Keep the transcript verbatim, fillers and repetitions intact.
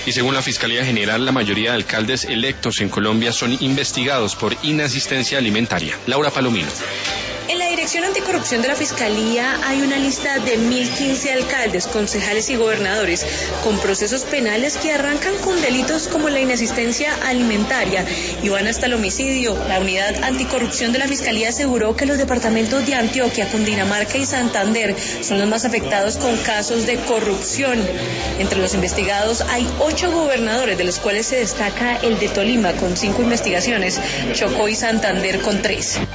Y según la Fiscalía General, la mayoría de alcaldes electos en Colombia son investigados por inasistencia alimentaria. Laura Palomino. En la Dirección Anticorrupción de la Fiscalía hay una lista de mil quince alcaldes, concejales y gobernadores con procesos penales que arrancan con delitos como la inasistencia alimentaria y van hasta el homicidio. La Unidad Anticorrupción de la Fiscalía aseguró que los departamentos de Antioquia, Cundinamarca y Santander son los más afectados con casos de corrupción. Entre los investigados hay ocho gobernadores, de los cuales se destaca el de Tolima con cinco investigaciones, Chocó y Santander con tres.